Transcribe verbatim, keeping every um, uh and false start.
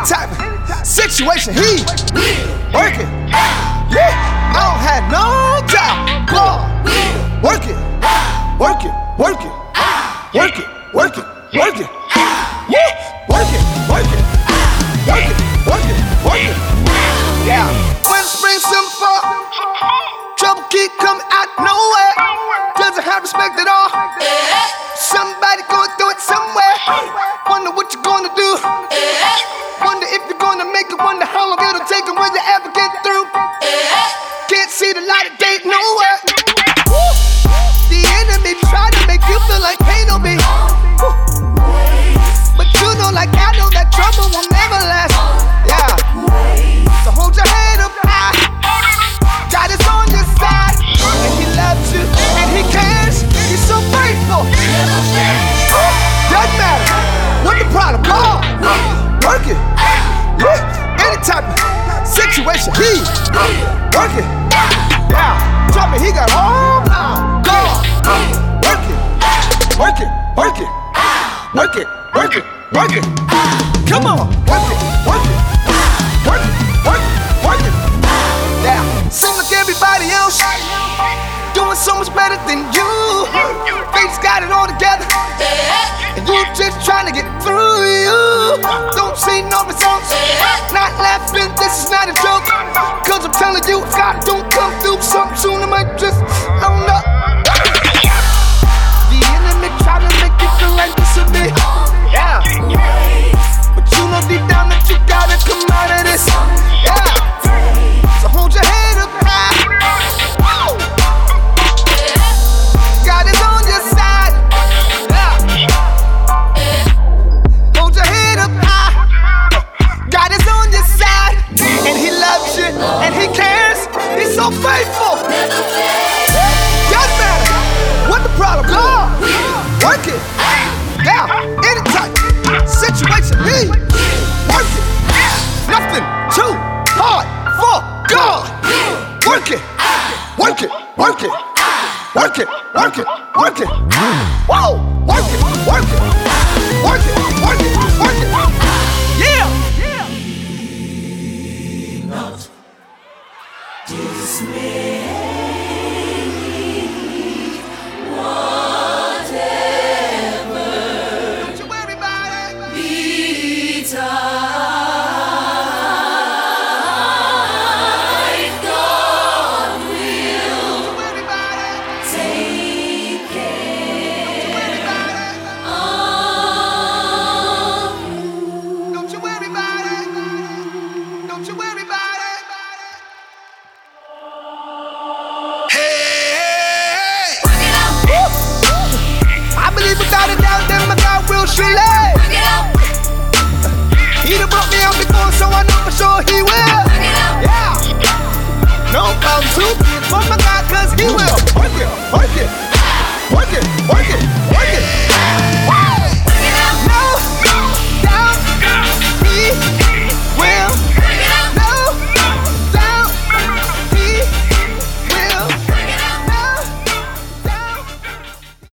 type of situation, he working. Yeah, I don't have no job. God, work it, work it, work it, work it, work it, work it. Yeah, work it, work it, work it, work it, work it. Yeah, when spring, some fall, trouble keep coming out nowhere. Doesn't have respect at all. Somebody going through it somewhere. Wonder what you're gonna do. Wonder if you're gonna make it. Wonder how long it'll take and will you ever get through. Can't see the light of day nowhere. The enemy try to make you feel like pain on me. But you know, like I know, that trouble will never last. Yeah. So hold your head up high. God is on your side, and He loves you, and He cares. He's so faithful. Doesn't matter what the problem. God, work it. Yeah. Any type of situation, He work it. Yeah. Tell me He got all power. God, work it, work it, work it, work it, work it, work it. Come on, work it, work it, work it, work it, work it. Yeah. Seem like everybody else doing so much better than you. Faith's got it all together, and you just trying to get through. You don't see no results. Not laughing, this is not a joke. Cause I'm telling you, if God don't come through, something soon I might just, I don't know. The enemy try to make you feel like this will be, yeah. But you know deep down that you gotta come out of this, yeah. So hold your head up high. God is on your side, yeah. Hold your head up high. God is on your side, and He loves you, and He cares. He's so faithful. Doesn't matter what the problem. God, work it. Yeah, any type of situation, He work it. Nothing too hard for God. Work it, work it, work it, work it, work it, work it. Whoa, work it, work it, work it, work it.